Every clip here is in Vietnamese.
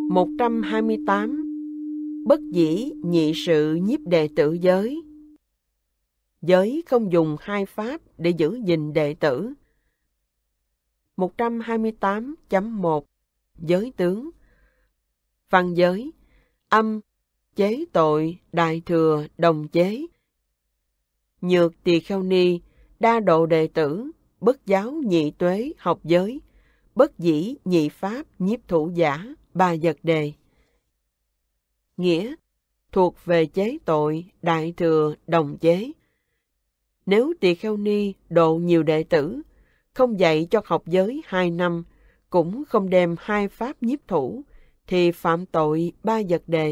128. Bất dĩ nhị sự nhiếp đệ tử giới. Giới không dùng hai pháp để giữ gìn đệ tử. 128.1. Giới tướng. Văn giới: âm, chế tội, đại thừa, đồng chế. Nhược Tỳ Kheo Ni, đa độ đệ tử, bất giáo nhị tuế học giới, bất dĩ nhị pháp nhiếp thủ giả, ba vật đề. Nghĩa: thuộc về chế tội, đại thừa, đồng chế. Nếu Tỳ Kheo Ni độ nhiều đệ tử, không dạy cho học giới 2 năm, cũng không đem hai pháp nhiếp thủ, thì phạm tội ba vật đề.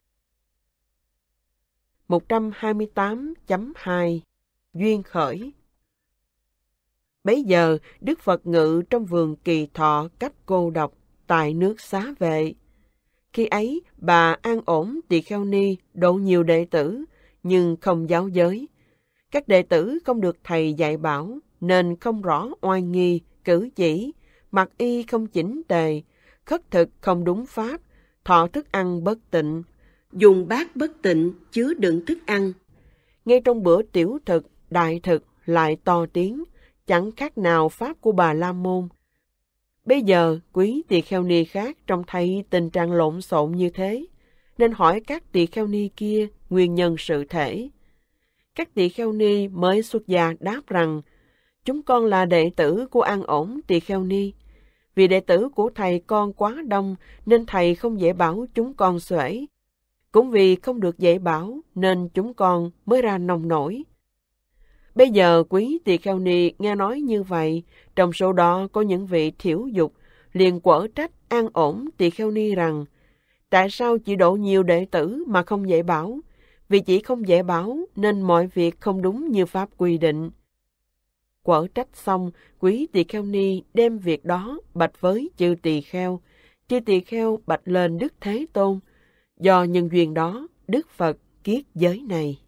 128.2. Duyên khởi. Bấy giờ, Đức Phật ngự trong vườn Kỳ Thọ cách cô độc, tại nước Xá Vệ. Khi ấy, bà An Ổn Tỳ Kheo Ni độ nhiều đệ tử, nhưng không giáo giới. Các đệ tử không được thầy dạy bảo, nên không rõ oai nghi, cử chỉ, mặc y không chỉnh tề, khất thực không đúng pháp, thọ thức ăn bất tịnh, dùng bát bất tịnh chứa đựng thức ăn. Ngay trong bữa tiểu thực, đại thực lại to tiếng, chẳng khác nào pháp của Bà La Môn. Bây giờ, quý tỳ kheo ni khác trông thấy tình trạng lộn xộn như thế, nên hỏi các tỳ kheo ni kia nguyên nhân sự thể. Các tỳ kheo ni mới xuất gia đáp rằng: chúng con là đệ tử của An Ổn Tỳ Kheo Ni. Vì đệ tử của thầy con quá đông nên thầy không dạy bảo chúng con xuể. Cũng vì không được dạy bảo nên chúng con mới ra nông nổi. Bây giờ quý tỳ kheo ni nghe nói như vậy, trong số đó có những vị thiểu dục, liền quở trách An Ổn Tỳ Kheo Ni rằng: tại sao chỉ độ nhiều đệ tử mà không dạy bảo? Vì chỉ không dạy bảo nên mọi việc không đúng như pháp quy định. Quở trách xong, quý tỳ kheo ni đem việc đó bạch với chư tỳ kheo. Chư tỳ kheo bạch lên Đức Thế Tôn. Do nhân duyên đó, Đức Phật kiết giới này.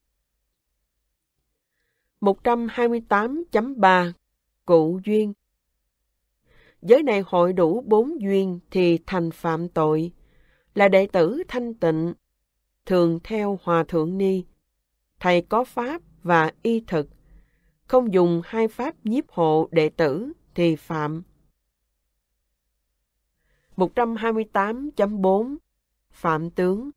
128.3. Cụ duyên. Giới này hội đủ 4 duyên thì thành phạm tội. Là đệ tử thanh tịnh, thường theo Hòa Thượng Ni, thầy có pháp và y thực, không dùng hai pháp nhiếp hộ đệ tử thì phạm. 128.4. Phạm tướng.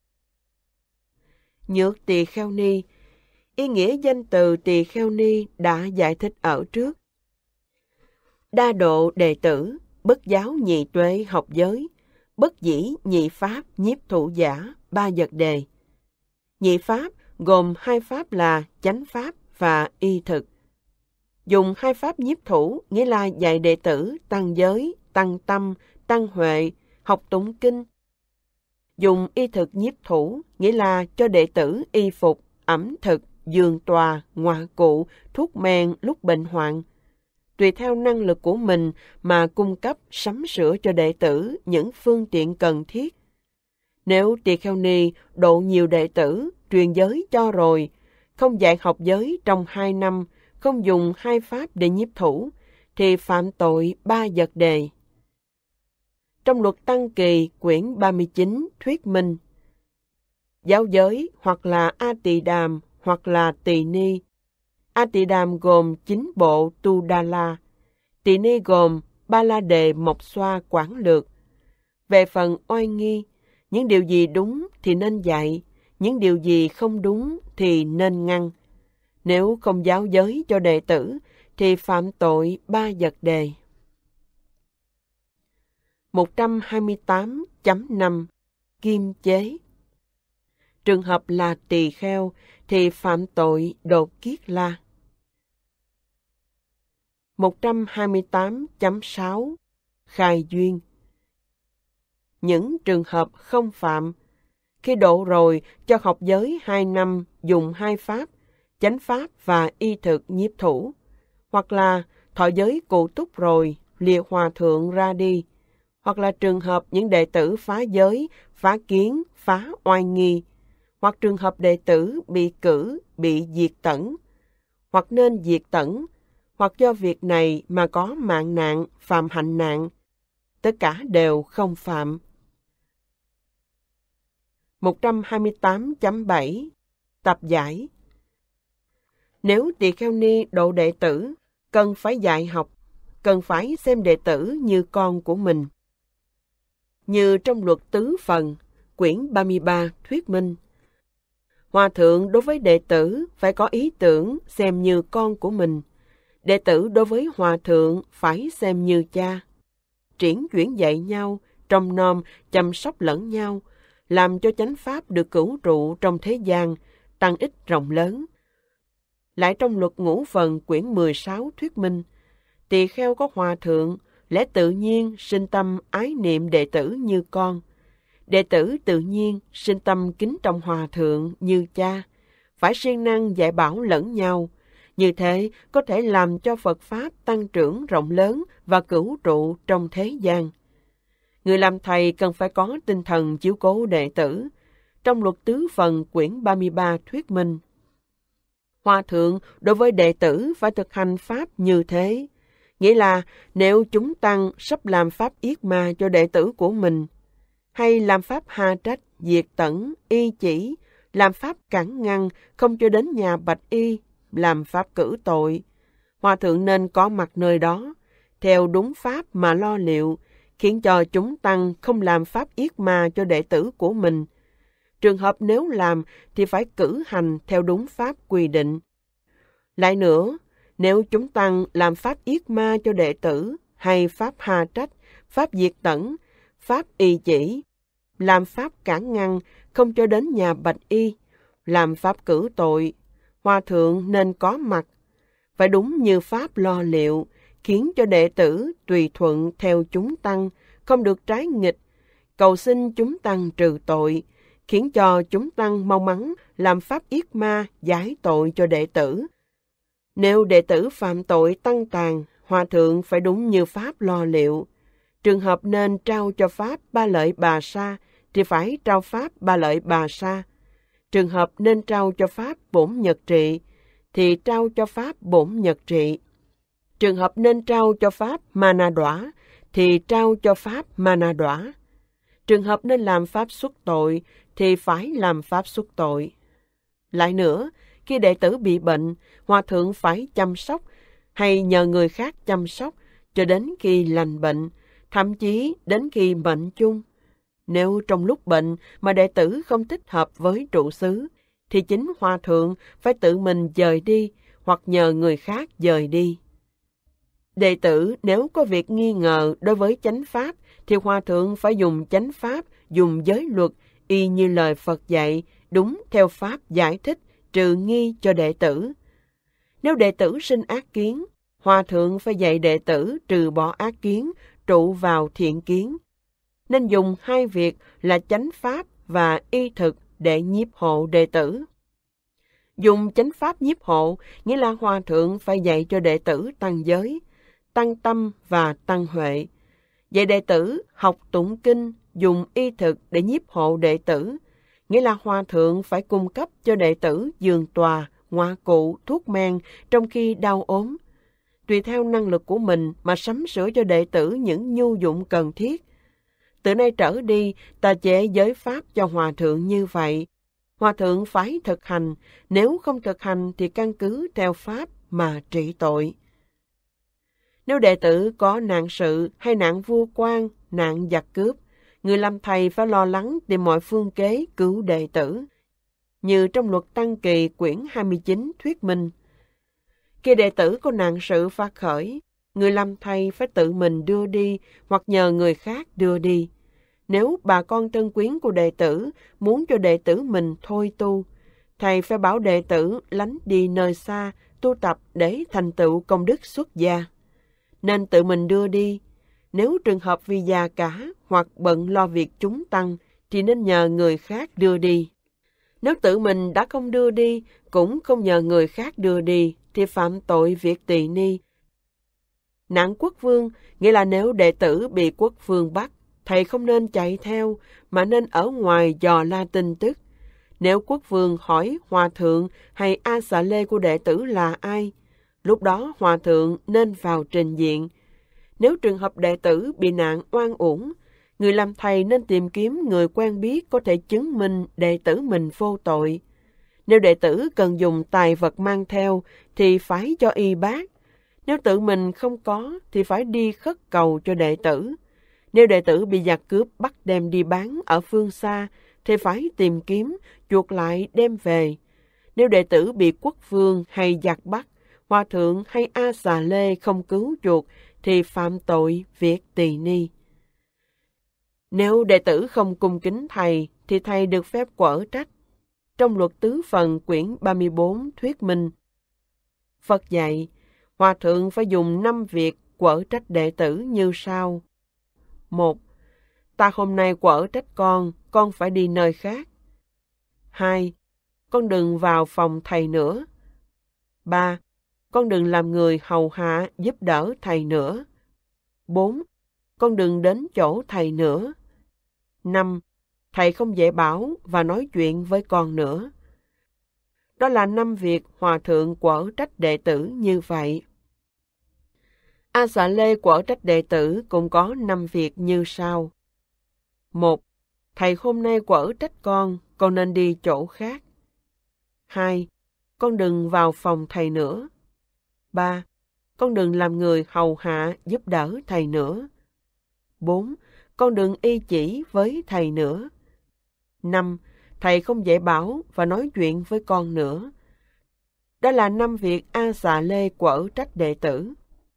Nhược Tỳ Kheo Ni. Ý nghĩa danh từ Tỳ Kheo Ni đã giải thích ở trước. Đa độ đệ tử, bất giáo nhị tuế học giới, bất dĩ nhị pháp nhiếp thủ giả, ba vật đề. Nhị pháp gồm hai pháp là chánh pháp và y thực. Dùng hai pháp nhiếp thủ nghĩa là dạy đệ tử tăng giới, tăng tâm, tăng huệ, học tụng kinh. Dùng y thực nhiếp thủ nghĩa là cho đệ tử y phục, ẩm thực, giường tòa, ngoại cụ, thuốc men lúc bệnh hoạn. Tùy theo năng lực của mình mà cung cấp sắm sửa cho đệ tử những phương tiện cần thiết. Nếu tỳ kheo ni độ nhiều đệ tử, truyền giới cho rồi, không dạy học giới trong 2 năm, không dùng hai pháp để nhiếp thủ, thì phạm tội ba vật đề. Trong luật Tăng Kỳ quyển 39 thuyết minh: giáo giới hoặc là A Tỳ Đàm hoặc là Tỳ Ni. A Tỳ Đàm gồm 9 bộ Tu Đa La, Tỳ Ni gồm Ba La Đề Mộc Xoa Quảng Lược. Về phần oai nghi, những điều gì đúng thì nên dạy, những điều gì không đúng thì nên ngăn. Nếu không giáo giới cho đệ tử thì phạm tội ba vật đề. 128.5. Kim chế. Trường hợp là tỳ kheo thì phạm tội đột kiết la. 128.6. Khai duyên. Những trường hợp không phạm, khi độ rồi cho học giới 2 năm dùng hai pháp, chánh pháp và y thực nhiếp thủ, hoặc là thọ giới cụ túc rồi lìa hòa thượng ra đi, hoặc là trường hợp những đệ tử phá giới, phá kiến, phá oai nghi, hoặc trường hợp đệ tử bị cử, bị diệt tẩn, hoặc nên diệt tẩn, hoặc do việc này mà có mạng nạn, phạm hạnh nạn, tất cả đều không phạm. 128.7 Tập giải. Nếu tỳ kheo ni độ đệ tử, cần phải dạy học, cần phải xem đệ tử như con của mình. Như trong luật tứ phần, quyển 33 thuyết minh, Hòa thượng đối với đệ tử phải có ý tưởng xem như con của mình. Đệ tử đối với hòa thượng phải xem như cha. Triển chuyển dạy nhau, trông nom, chăm sóc lẫn nhau, làm cho chánh pháp được cửu trụ trong thế gian, tăng ích rộng lớn. Lại trong luật ngũ phần quyển 16 thuyết minh, tỳ kheo có hòa thượng, lẽ tự nhiên sinh tâm ái niệm đệ tử như con. Đệ tử tự nhiên sinh tâm kính trọng hòa thượng như cha, phải siêng năng dạy bảo lẫn nhau. Như thế có thể làm cho Phật Pháp tăng trưởng rộng lớn và cửu trụ trong thế gian. Người làm thầy cần phải có tinh thần chiếu cố đệ tử. Trong luật tứ phần quyển 33 thuyết minh, hòa thượng đối với đệ tử phải thực hành Pháp như thế. Nghĩa là nếu chúng tăng sắp làm Pháp yết ma cho đệ tử của mình, hay làm Pháp ha trách, diệt tẩn, y chỉ, làm Pháp cản ngăn, không cho đến nhà bạch y, làm Pháp cử tội, hòa thượng nên có mặt nơi đó, theo đúng Pháp mà lo liệu, khiến cho chúng tăng không làm Pháp yết ma cho đệ tử của mình. Trường hợp nếu làm thì phải cử hành theo đúng Pháp quy định. Lại nữa, nếu chúng tăng làm Pháp yết ma cho đệ tử, hay Pháp ha trách, Pháp diệt tẩn, Pháp y chỉ, làm Pháp cản ngăn, không cho đến nhà bạch y, làm Pháp cử tội, hòa thượng nên có mặt, phải đúng như Pháp lo liệu, khiến cho đệ tử tùy thuận theo chúng tăng, không được trái nghịch, cầu xin chúng tăng trừ tội, khiến cho chúng tăng mau mắn làm Pháp yết ma giải tội cho đệ tử. Nếu đệ tử phạm tội tăng tàn, hòa thượng phải đúng như Pháp lo liệu. Trường hợp nên trao cho Pháp ba lợi bà sa, thì phải trao Pháp ba lợi bà sa. Trường hợp nên trao cho Pháp bổn nhật trị, thì trao cho Pháp bổn nhật trị. Trường hợp nên trao cho Pháp mana đọa, thì trao cho Pháp mana đọa. Trường hợp nên làm Pháp xuất tội, thì phải làm Pháp xuất tội. Lại nữa, khi đệ tử bị bệnh, hòa thượng phải chăm sóc, hay nhờ người khác chăm sóc, cho đến khi lành bệnh, thậm chí đến khi mệnh chung. Nếu trong lúc bệnh mà đệ tử không thích hợp với trụ xứ, thì chính hòa thượng phải tự mình dời đi, hoặc nhờ người khác dời đi. Đệ tử nếu có việc nghi ngờ đối với chánh pháp, thì hòa thượng phải dùng chánh pháp, dùng giới luật, y như lời Phật dạy, đúng theo pháp giải thích, trừ nghi cho đệ tử. Nếu đệ tử sinh ác kiến, hòa thượng phải dạy đệ tử trừ bỏ ác kiến, trụ vào thiện kiến. Nên dùng hai việc là chánh pháp và y thực để nhiếp hộ đệ tử. Dùng chánh pháp nhiếp hộ nghĩa là hòa thượng phải dạy cho đệ tử tăng giới, tăng tâm và tăng huệ. Dạy đệ tử học tụng kinh, dùng y thực để nhiếp hộ đệ tử, nghĩa là hòa thượng phải cung cấp cho đệ tử giường tòa, ngoại cụ, thuốc men trong khi đau ốm. Tùy theo năng lực của mình mà sắm sửa cho đệ tử những nhu dụng cần thiết. Từ nay trở đi, ta chế giới pháp cho hòa thượng như vậy. Hòa thượng phải thực hành, nếu không thực hành thì căn cứ theo pháp mà trị tội. Nếu đệ tử có nạn sự hay nạn vua quan, nạn giặc cướp, người làm thầy phải lo lắng tìm mọi phương kế cứu đệ tử. Như trong luật Tăng Kỳ quyển 29 thuyết minh, khi đệ tử có nạn sự phát khởi, người làm thầy phải tự mình đưa đi hoặc nhờ người khác đưa đi. Nếu bà con thân quyến của đệ tử muốn cho đệ tử mình thôi tu, thầy phải bảo đệ tử lánh đi nơi xa, tu tập để thành tựu công đức xuất gia. Nên tự mình đưa đi. Nếu trường hợp vì già cả hoặc bận lo việc chúng tăng, thì nên nhờ người khác đưa đi. Nếu tự mình đã không đưa đi, cũng không nhờ người khác đưa đi, thì phạm tội việc tỳ ni. Nạn quốc vương nghĩa là nếu đệ tử bị quốc vương bắt, thầy không nên chạy theo, mà nên ở ngoài dò la tin tức. Nếu quốc vương hỏi hòa thượng hay a xà lê của đệ tử là ai, lúc đó hòa thượng nên vào trình diện. Nếu trường hợp đệ tử bị nạn oan uổng, Người làm thầy nên tìm kiếm người quen biết có thể chứng minh đệ tử mình vô tội. Nếu đệ tử cần dùng tài vật mang theo, thì phải cho y bác. Nếu tự mình không có, thì phải đi khất cầu cho đệ tử. Nếu đệ tử bị giặc cướp bắt đem đi bán ở phương xa, thì phải tìm kiếm, chuộc lại đem về. Nếu đệ tử bị quốc vương hay giặc bắt, hòa thượng hay A Xà Lê không cứu chuộc, thì phạm tội việc tỳ ni. Nếu đệ tử không cung kính thầy, thì thầy được phép quở trách. Trong luật tứ phần quyển 34 thuyết minh, Phật dạy, hòa thượng phải dùng 5 việc quở trách đệ tử như sau. 1. Ta hôm nay quở trách con phải đi nơi khác. 2. Con đừng vào phòng thầy nữa. 3. Con đừng làm người hầu hạ giúp đỡ thầy nữa. 4. Con đừng đến chỗ thầy nữa. 5. Thầy không dạy bảo và nói chuyện với con nữa. Đó là 5 việc hòa thượng quở trách đệ tử như vậy. A Xà Lê quở trách đệ tử cũng có 5 việc như sau. 1. Thầy hôm nay quở trách con nên đi chỗ khác. 2. Con đừng vào phòng thầy nữa. 3. Con đừng làm người hầu hạ giúp đỡ thầy nữa. 4. Con đừng y chỉ với thầy nữa. 5. Thầy không dạy bảo và nói chuyện với con nữa. Đó là 5 việc A Xà Lê quở trách đệ tử.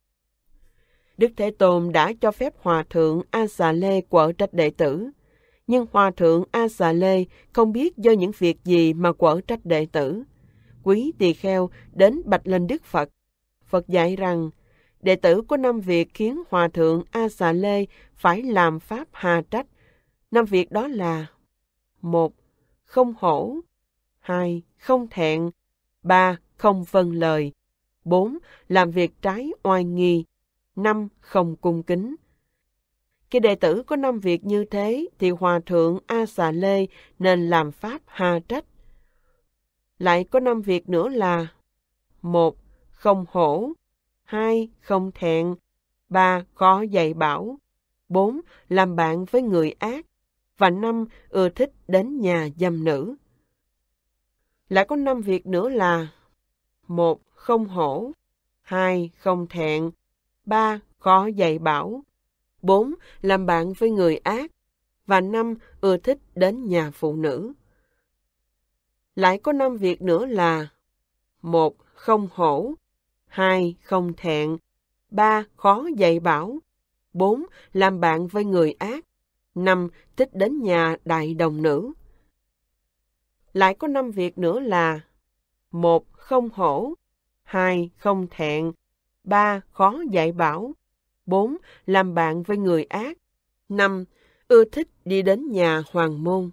Đức Thế Tôn đã cho phép Hòa thượng A Xà Lê quở trách đệ tử, nhưng Hòa thượng A Xà Lê không biết do những việc gì mà quở trách đệ tử. Quý tỳ kheo đến bạch lên Đức Phật. Phật dạy rằng, đệ tử có 5 việc khiến Hòa thượng A Xà Lê phải làm pháp hà trách. 5 việc đó là: 1. Không hổ. 2. Không thẹn. 3. Không vâng lời. 4. Làm việc trái oai nghi. 5. Không cung kính. Khi đệ tử có 5 việc như thế, thì Hòa thượng A Xà Lê nên làm pháp hà trách. Lại có 5 việc nữa là: 1. Không hổ. 2. Không thẹn. 3. Khó dạy bảo. 4. Làm bạn với người ác. Và 5. Ưa thích đến nhà dâm nữ. Lại có 5 việc nữa là: 1. Không hổ. 2. Không thẹn. 3. Khó dạy bảo. 4. Làm bạn với người ác. Và 5. Ưa thích đến nhà phụ nữ. Lại có 5 việc nữa là: 1. Không hổ. 2. Không thẹn. 3. Khó dạy bảo. 4. Làm bạn với người ác. 5. Thích đến nhà đại đồng nữ. Lại có 5 việc nữa là: 1. Không hổ. 2. Không thẹn. 3. Khó dạy bảo. 4. Làm bạn với người ác. 5. Ưa thích đi đến nhà hoàng môn.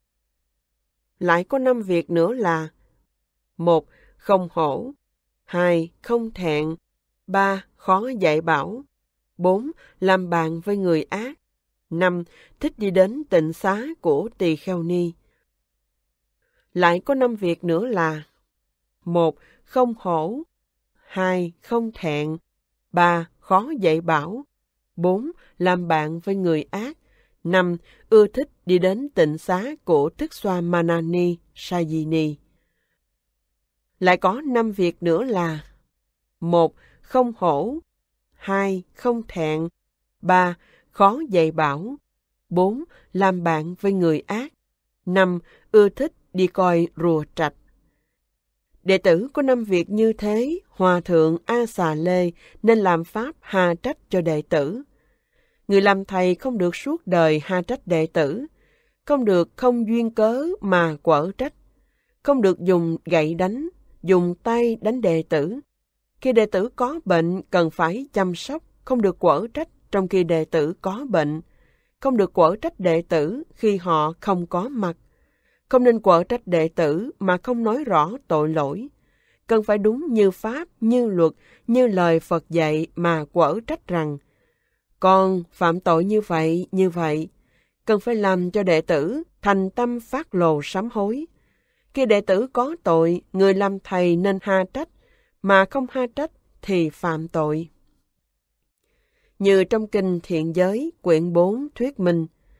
Lại có 5 việc nữa là: 1. Không hổ. 2. Không thẹn. 3. Khó dạy bảo. 4. Làm bạn với người ác. 5. Thích đi đến tịnh xá của tỳ kheo ni. Lại có 5 việc nữa là: 1. Không hổ. 2. Không thẹn. 3. Khó dạy bảo. 4. Làm bạn với người ác. 5. Ưa thích đi đến tịnh xá của Thức Xoa Manani Sajini. Lại có 5 việc nữa là: 1. Không hổ. 2. Không thẹn. 3. Khó dạy bảo. 4. Làm bạn với người ác. 5. Ưa thích đi coi rùa trạch. Đệ tử có 5 việc như thế, Hòa thượng A Xà Lê nên làm pháp hà trách cho đệ tử. Người làm thầy không được suốt đời hà trách đệ tử, không được không duyên cớ mà quở trách, không được dùng gậy đánh, dùng tay đánh đệ tử. Khi đệ tử có bệnh cần phải chăm sóc, không được quở trách trong khi đệ tử có bệnh, không được quở trách đệ tử khi họ không có mặt. Không nên quở trách đệ tử mà không nói rõ tội lỗi. Cần phải đúng như pháp, như luật, như lời Phật dạy mà quở trách rằng: con phạm tội như vậy. Cần phải làm cho đệ tử thành tâm phát lồ sám hối. Khi đệ tử có tội, người làm thầy nên ha trách, mà không ha trách thì phạm tội. Như trong kinh Thiện Giới, quyển 4 thuyết minh,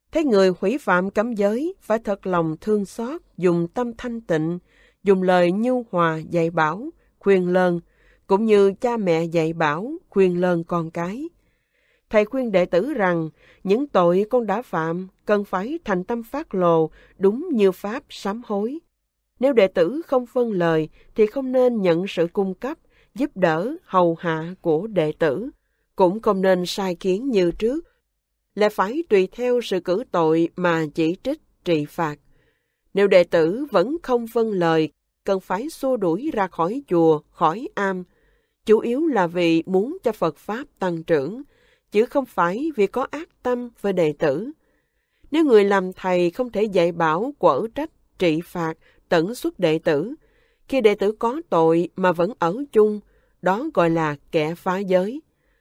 Thấy người hủy phạm cấm giới, phải thật lòng thương xót, dùng tâm thanh tịnh, dùng lời nhu hòa dạy bảo, khuyên lơn, cũng như cha mẹ dạy bảo, khuyên lơn con cái. Thầy khuyên đệ tử rằng, những tội con đã phạm cần phải thành tâm phát lộ, đúng như pháp sám hối. Nếu đệ tử không vâng lời, thì không nên nhận sự cung cấp, giúp đỡ, hầu hạ của đệ tử. Cũng không nên sai khiến như trước, là phải tùy theo sự cử tội mà chỉ trích, trị phạt. Nếu đệ tử vẫn không vâng lời, cần phải xua đuổi ra khỏi chùa, khỏi am, chủ yếu là vì muốn cho Phật Pháp tăng trưởng, chứ không phải vì có ác tâm với đệ tử. Nếu người làm thầy không thể dạy bảo, quở trách, trị phạt, tẩn xuất đệ tử, khi đệ tử có tội mà vẫn ở chung, đó gọi là kẻ phá giới.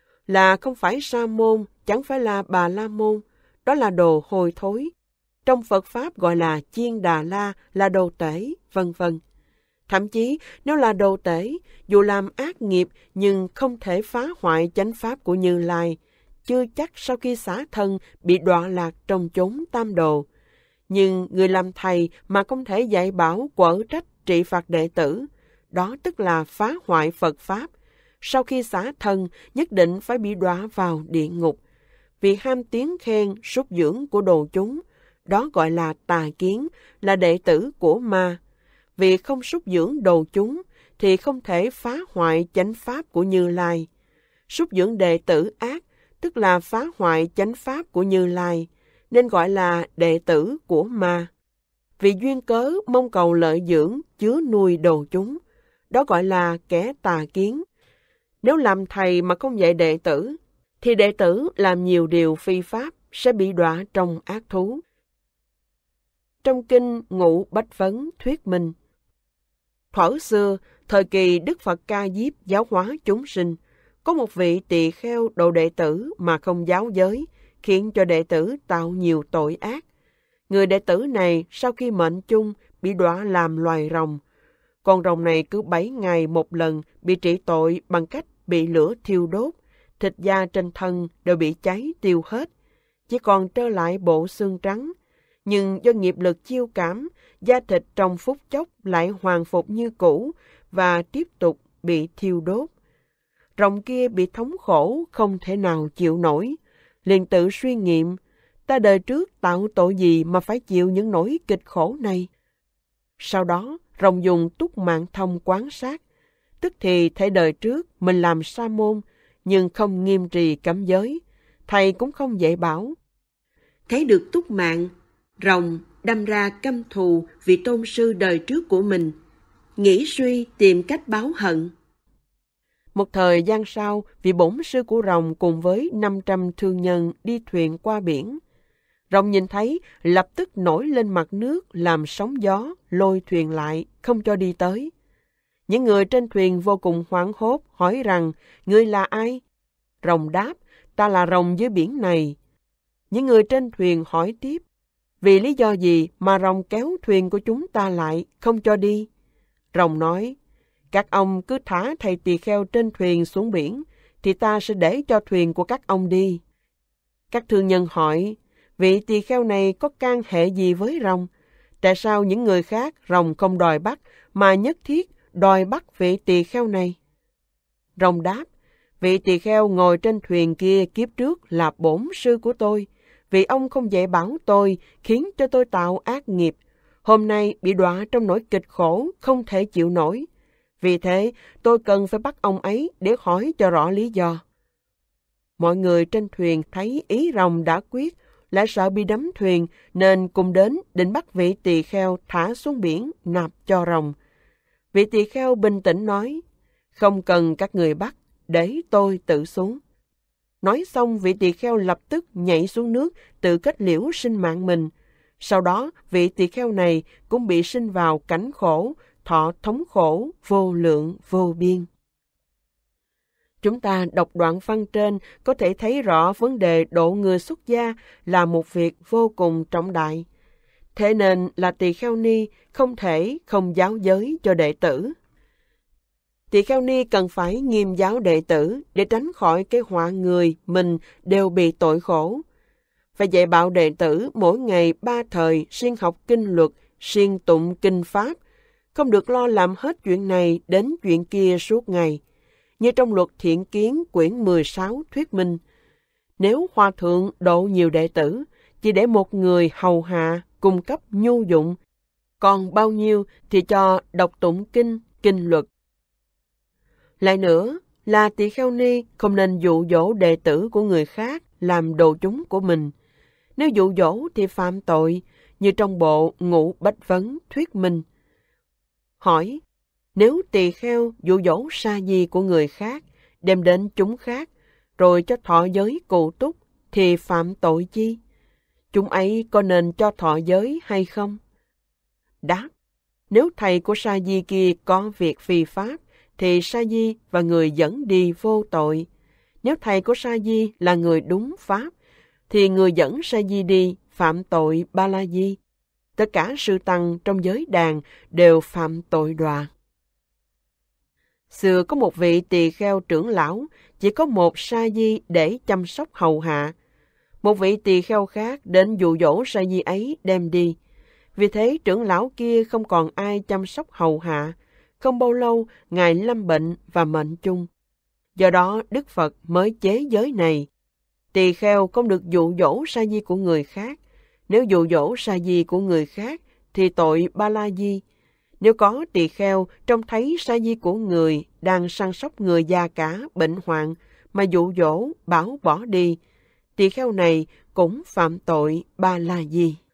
Là không phải sa môn, chẳng phải là bà la môn, đó là đồ hôi thối. Trong Phật Pháp gọi là chiên đà la, là đồ tể, vân vân. Thậm chí, nếu là đồ tể, dù làm ác nghiệp nhưng không thể phá hoại chánh pháp của Như Lai, chưa chắc sau khi xả thân bị đọa lạc trong chốn tam đồ. Nhưng người làm thầy mà không thể dạy bảo, quở trách, trị phạt đệ tử, đó tức là phá hoại Phật Pháp. Sau khi xả thân, nhất định phải bị đọa vào địa ngục. Vì ham tiếng khen, súc dưỡng của đồ chúng, đó gọi là tà kiến, là đệ tử của ma. Vì không súc dưỡng đồ chúng, thì không thể phá hoại chánh pháp của Như Lai. Súc dưỡng đệ tử ác, tức là phá hoại chánh pháp của Như Lai, nên gọi là đệ tử của ma. Vì duyên cớ mong cầu lợi dưỡng, chứa nuôi đồ chúng, đó gọi là kẻ tà kiến. Nếu làm thầy mà không dạy đệ tử, thì đệ tử làm nhiều điều phi pháp, sẽ bị đọa trong ác thú. Trong kinh Ngũ Bách Vấn thuyết minh, thuở xưa, thời kỳ Đức Phật Ca Diếp giáo hóa chúng sinh, có một vị tỳ kheo độ đệ tử mà không giáo giới, khiến cho đệ tử tạo nhiều tội ác. Người đệ tử này sau khi mệnh chung bị đọa làm loài rồng. Con rồng này cứ 7 ngày một lần bị trị tội bằng cách bị lửa thiêu đốt, thịt da trên thân đều bị cháy tiêu hết, chỉ còn trơ lại bộ xương trắng. Nhưng do nghiệp lực chiêu cảm, da thịt trong phút chốc lại hoàn phục như cũ và tiếp tục bị thiêu đốt. Rồng kia bị thống khổ không thể nào chịu nổi, liền tự suy nghiệm, ta đời trước tạo tội gì mà phải chịu những nỗi kịch khổ này. Sau đó, rồng dùng túc mạng thông quan sát, tức thì thấy đời trước mình làm sa môn, nhưng không nghiêm trì cấm giới, thầy cũng không dạy bảo. Thấy được túc mạng, rồng đâm ra căm thù vị tôn sư đời trước của mình, nghĩ suy tìm cách báo hận. Một thời gian sau, vị bổn sư của rồng cùng với 500 thương nhân đi thuyền qua biển. Rồng nhìn thấy, lập tức nổi lên mặt nước làm sóng gió, lôi thuyền lại, không cho đi tới. Những người trên thuyền vô cùng hoảng hốt, hỏi rằng, ngươi là ai? Rồng đáp, ta là rồng dưới biển này. Những người trên thuyền hỏi tiếp, vì lý do gì mà rồng kéo thuyền của chúng ta lại, không cho đi? Rồng nói, các ông cứ thả thầy tỳ kheo trên thuyền xuống biển, thì ta sẽ để cho thuyền của các ông đi. Các thương nhân hỏi, vị tỳ kheo này có can hệ gì với rồng? Tại sao những người khác rồng không đòi bắt, mà nhất thiết đòi bắt vị tỳ kheo này? Rồng đáp, vị tỳ kheo ngồi trên thuyền kia kiếp trước là bổn sư của tôi. Vì ông không dạy bảo tôi, khiến cho tôi tạo ác nghiệp. Hôm nay bị đọa trong nỗi kịch khổ, không thể chịu nổi. Vì thế, tôi cần phải bắt ông ấy để hỏi cho rõ lý do. Mọi người trên thuyền thấy ý rồng đã quyết, lại sợ bị đắm thuyền, nên cùng đến định bắt vị tỳ kheo thả xuống biển, nạp cho rồng. Vị tỳ kheo bình tĩnh nói, không cần các người bắt, để tôi tự xuống. Nói xong, vị tỳ kheo lập tức nhảy xuống nước, tự kết liễu sinh mạng mình. Sau đó, vị tỳ kheo này cũng bị sinh vào cảnh khổ, thọ thống khổ, vô lượng, vô biên. Chúng ta đọc đoạn văn trên có thể thấy rõ vấn đề độ người xuất gia là một việc vô cùng trọng đại. Thế nên là tỳ kheo ni không thể không giáo giới cho đệ tử. Tỳ kheo ni cần phải nghiêm giáo đệ tử để tránh khỏi cái họa người mình đều bị tội khổ. phải dạy bảo đệ tử mỗi ngày 3 thời siêng học kinh luật, siêng tụng kinh pháp, không được lo làm hết chuyện này đến chuyện kia suốt ngày. Như trong luật Thiện Kiến quyển 16 thuyết minh, nếu hòa thượng độ nhiều đệ tử, chỉ để một người hầu hạ, cung cấp nhu dụng, còn bao nhiêu thì cho đọc tụng kinh, kinh luật. Lại nữa là tỳ kheo ni không nên dụ dỗ đệ tử của người khác làm đồ chúng của mình. Nếu dụ dỗ thì phạm tội, như trong bộ Ngũ Bách Vấn thuyết minh. Hỏi, nếu tỳ kheo dụ dỗ sa di của người khác, đem đến chúng khác, rồi cho thọ giới cụ túc, thì phạm tội chi? Chúng ấy có nên cho thọ giới hay không? Đáp, nếu thầy của sa di kia có việc phi pháp, thì sa di và người dẫn đi vô tội. Nếu thầy của sa di là người đúng pháp, thì người dẫn sa di đi phạm tội ba la di. Tất cả sư tăng trong giới đàn đều phạm tội đoạt. Xưa có một vị tỳ kheo trưởng lão, chỉ có một sa di để chăm sóc hầu hạ. Một vị tỳ kheo khác đến dụ dỗ sa di ấy đem đi. Vì thế trưởng lão kia không còn ai chăm sóc hầu hạ. Không bao lâu, Ngài lâm bệnh và mệnh chung. Do đó, Đức Phật mới chế giới này. Tỳ kheo không được dụ dỗ sa di của người khác. Nếu dụ dỗ sa di của người khác, thì tội ba la di. Nếu có tỳ kheo trông thấy sa di của người đang săn sóc người già cả, bệnh hoạn, mà dụ dỗ, bảo bỏ đi, tỳ kheo này cũng phạm tội ba la di.